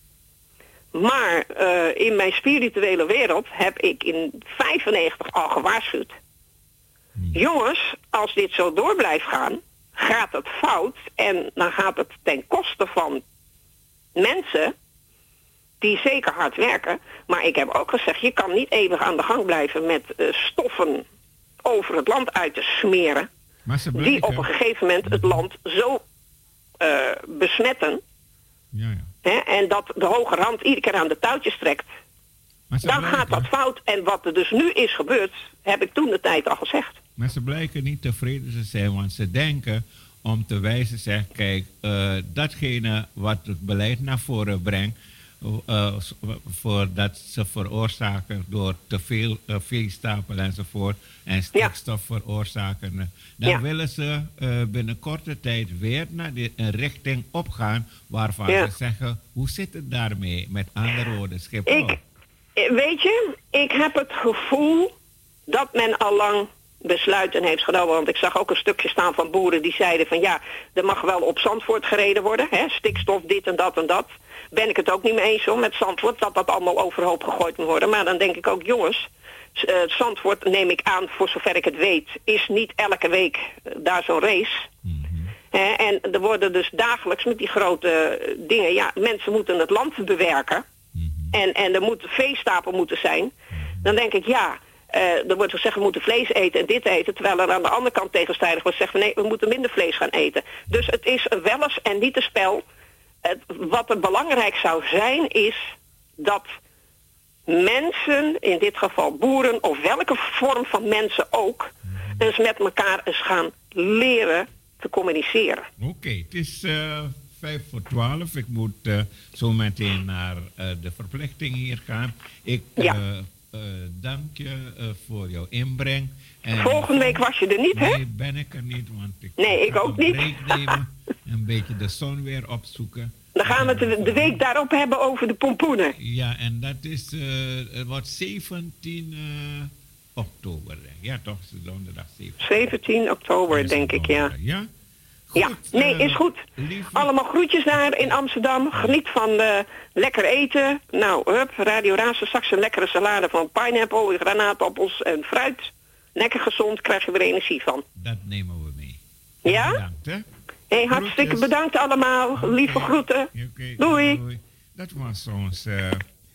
Maar uh, in mijn spirituele wereld heb ik in vijfennegentig al gewaarschuwd. Hmm. Jongens, als dit zo door blijft gaan, gaat het fout. En dan gaat het ten koste van mensen die zeker hard werken. Maar ik heb ook gezegd, je kan niet eeuwig aan de gang blijven met uh, stoffen over het land uit te smeren. Maar ze die op een gegeven moment het land zo uh, besmetten. Ja, ja. Hè, en dat de hoge hand iedere keer aan de touwtjes trekt. Dan blijken, gaat dat fout. En wat er dus nu is gebeurd, heb ik toen de tijd al gezegd. Maar ze blijken niet tevreden te zijn, want ze denken om te wijzen, zeg, kijk, uh, datgene wat het beleid naar voren brengt, uh, voordat ze veroorzaken door te veel uh, veestapel enzovoort en stikstof ja. veroorzaken, dan ja. willen ze uh, binnen korte tijd weer naar de, een richting opgaan waarvan ja. ze zeggen, hoe zit het daarmee? Met andere woorden, Schiphol. Ik, weet je, ik heb het gevoel dat men al lang besluiten heeft genomen. Want ik zag ook een stukje staan van boeren die zeiden van ja, er mag wel op Zandvoort gereden worden. Hè? Stikstof, dit en dat en dat. Ben ik het ook niet mee eens hoor, met Zandvoort, dat dat allemaal overhoop gegooid moet worden. Maar dan denk ik ook, jongens, uh, Zandvoort neem ik aan, voor zover ik het weet, is niet elke week uh, daar zo'n race. Mm-hmm. Hè? En er worden dus dagelijks met die grote uh, dingen, ja, mensen moeten het land bewerken. Mm-hmm. En, en er moet veestapel moeten zijn. Mm-hmm. Dan denk ik, ja, Uh, er wordt gezegd, we moeten vlees eten en dit eten. Terwijl er aan de andere kant tegenstrijdig wordt gezegd, nee, we moeten minder vlees gaan eten. Dus het is een wellens en niet een spel. Het, wat er belangrijk zou zijn, is dat mensen, in dit geval boeren, of welke vorm van mensen ook, eens met elkaar eens gaan leren te communiceren. Oké, okay, het is uh, vijf voor twaalf. Ik moet uh, zo meteen naar uh, de verplichting hier gaan. Ik ja. uh, uh, dank je uh, voor jouw inbreng. En volgende week was je er niet, hè? Nee, ben ik er niet, want ik nee, ik ook niet. Een break nemen, een beetje de zon weer opzoeken. Dan gaan we het de, de week daarop hebben over de pompoenen. Ja, en dat is uh, wat zeventien uh, oktober. Ja, toch? Donderdag zeventien. zeventien oktober, denk ik, ja. Ja? Goed, ja, nee, is goed. Lieve... Allemaal groetjes daar in Amsterdam. Geniet van uh, lekker eten. Nou, hup, Radio Razo, straks een lekkere salade van pineapple, granaatappels en fruit. Lekker gezond, krijg je weer energie van. Dat nemen we mee. Ja? Bedankt, hè? Hey, hartstikke groetjes. Bedankt allemaal. Okay. Lieve groeten. Okay. Doei. Doei. Dat was onze uh,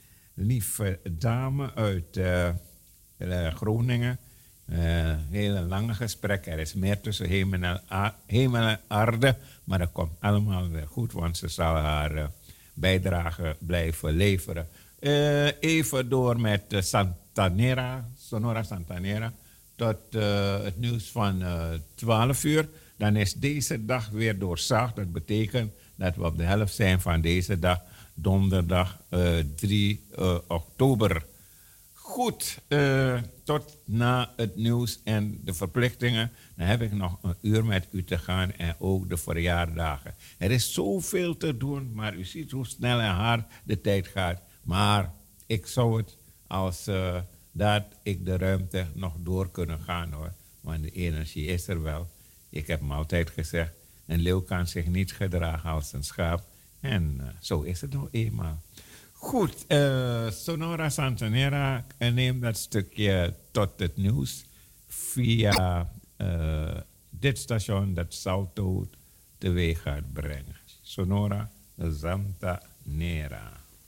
lieve dame uit uh, uh, Groningen. Uh, hele lange gesprek. Er is meer tussen hemel en, a- hemel en aarde. Maar dat komt allemaal weer goed, want ze zal haar uh, bijdrage blijven leveren. Uh, even door met uh, Santanera, Sonora Santanera. Tot uh, het nieuws van uh, twaalf uur. Dan is deze dag weer doorzaagd. Dat betekent dat we op de helft zijn van deze dag. Donderdag uh, drie oktober. Goed, uh, tot na het nieuws en de verplichtingen. Dan heb ik nog een uur met u te gaan en ook de verjaardagen. Er is zoveel te doen, maar u ziet hoe snel en hard de tijd gaat. Maar ik zou het als uh, dat ik de ruimte nog door kunnen gaan hoor. Want de energie is er wel. Ik heb hem altijd gezegd, een leeuw kan zich niet gedragen als een schaap. En uh, zo is het nou eenmaal. Goed, uh, Sonora Santanera neemt dat stukje tot het nieuws via uh, dit station dat Salto teweeg gaat brengen. Sonora Santanera.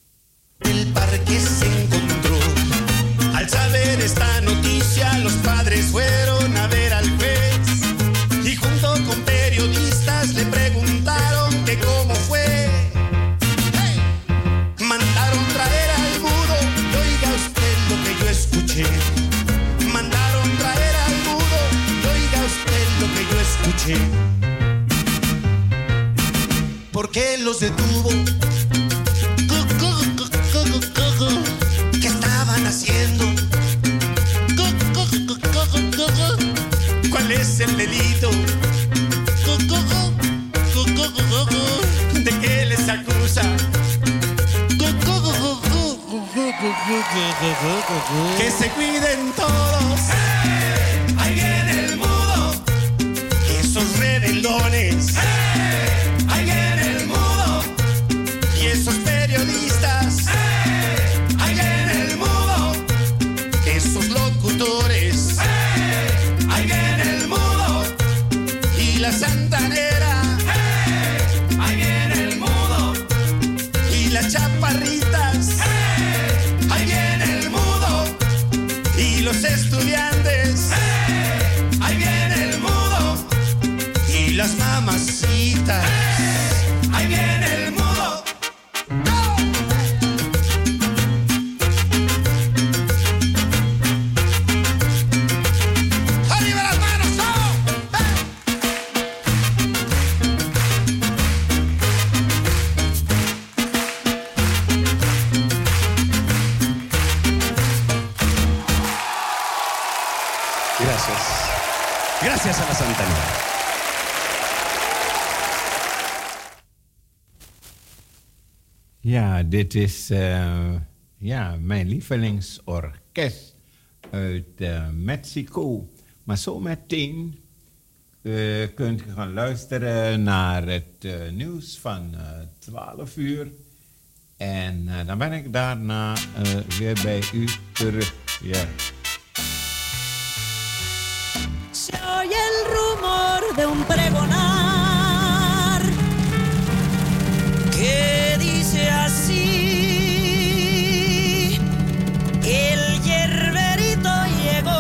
El parque se encontró. Al saber esta noticia, los padres fueron a ver al juez y junto con periodistas le preguntaron que cómo fue. ¡Hey! Mandaron traer al mudo y oiga usted lo que yo escuché. Mandaron traer al mudo y oiga usted lo que yo escuché. ¿Por qué los detuvo? ¿Qué estaban haciendo? ¿Cuál es el delito? ¿De qué les acusa? Que se cuiden todos. ¡Hey! Ahí viene el mudo. Esos rebeldones. ¡Hey! Ahí viene el mudo. Y esos periodistas. ¡Hey! Ahí viene el mudo. Esos locutores. ¡Hey! Ahí viene el mudo. Y la Santanera. ¡Hey! Ahí viene el mudo. Y las chaparritas. ¡Hey! Ahí viene el mudo. Y los estudiantes. ¡Hey! Ahí viene el mudo. Y las mamacitas. ¡Hey! Ahí viene el mudo. Gracias a la Santanera. Ja, dit is uh, ja, mijn lievelingsorkest uit uh, Mexico. Maar zo meteen uh, kunt u gaan luisteren naar het uh, nieuws van uh, twaalf uur. En uh, dan ben ik daarna uh, weer bij u terug. Ja. Se oye el rumor de un pregonar que dice así: el hierberito llegó,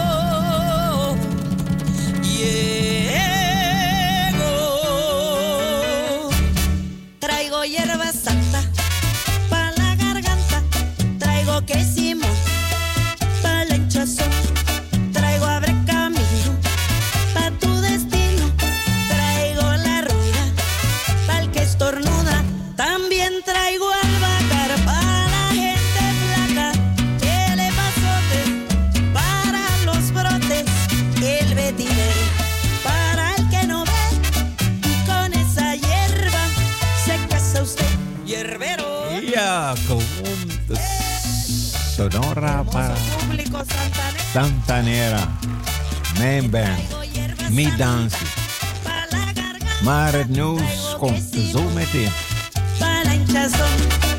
llegó. Traigo hierba santa pa' la garganta, traigo quesimo pa' la hinchazón, traigo abre camino pa' tu destino, Don Rapa, Santanera, mijn band, Mi Dansi. Maar het nieuws komt zo meteen. Palanchazón.